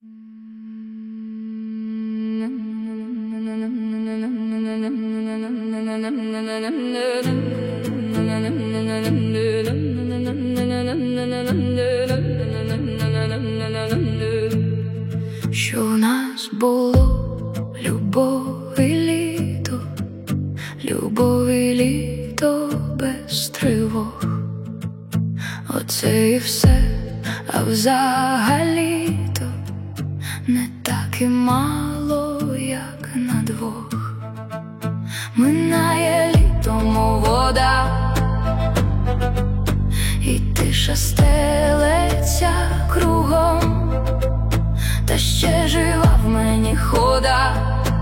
Що в нас було, любов і літо, любов і літо без тривог. Оце і все, а взагалі-то не так і мало, як на двох. Минає літо, мов вода, і тиша стелеться кругом, та ще жива в мені хода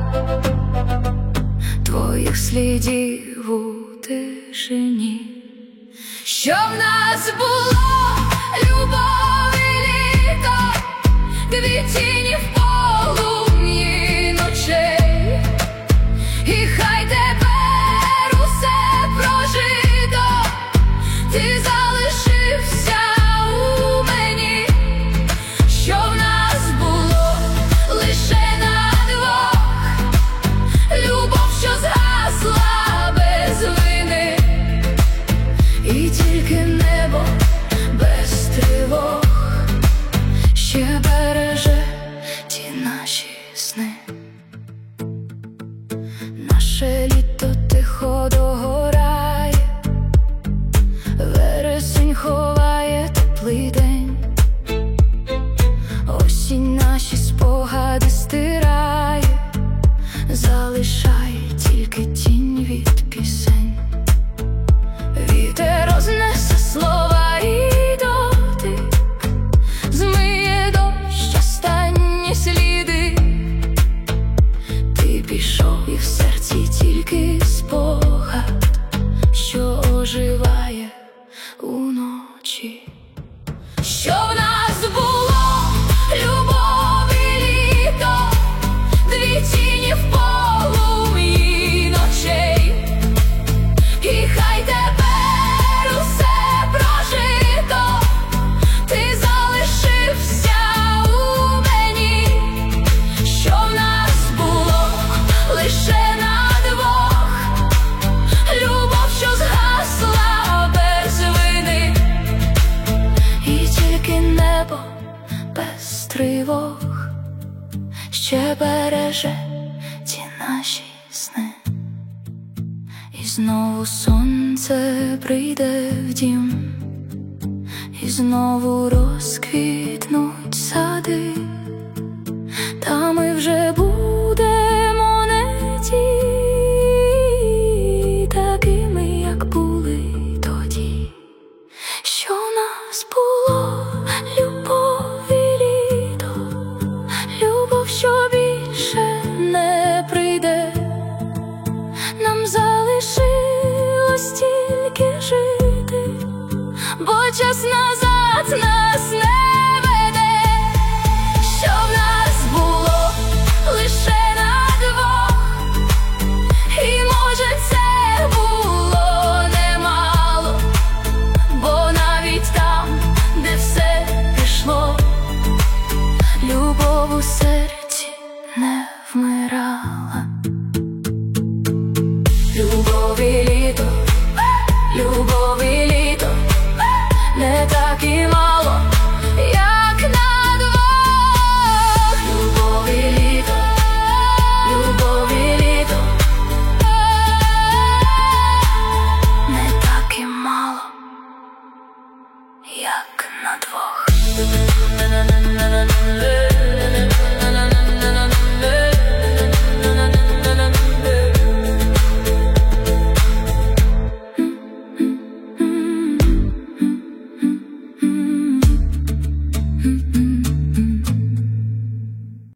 твоїх слідів у тишині. Що в нас було, любов і літо, дві тіні в полум'ї ночей, і хай тепер усе прожито, ти залишився у мені. Що в нас було лише на двох, любов, що згасла без вини, і тільки небо без тривог ще береже ті наші сни. Наше літо тихо догорає, вересень ховає теплий день, осінь наші спогади стирає, залишає тільки тінь від пісень. Вітер рознесе слова і дотик, змиє дощ останні сліди. Ти пішов, і в серці тільки спогад, що оживає уночі. Що в нас було, любов і літо, дві тіні в полум'ї ночей, і хай тепер усе прожито, ти залишився у мені. Що в нас було лише на двох, любов, що згасла без вини, і тільки небо без тривог ще береже ті наші сни. І знову сонце прийде в дім, і знову розквітнуть сади, та ми вже будемо не ті, такими, як були тоді. Що в нас було, любов і літо, любов, що більше не прийде, нам залишилось тільки жити, бо час назад нас не веде. Що в нас було лише на двох, і може це було немало, бо навіть там, де все пішло, любов у серці не вмирала. Любов і літо, любов і літо, не так і мало, як на двох. Любов і літо, любов і літо, не так і мало, як на двох.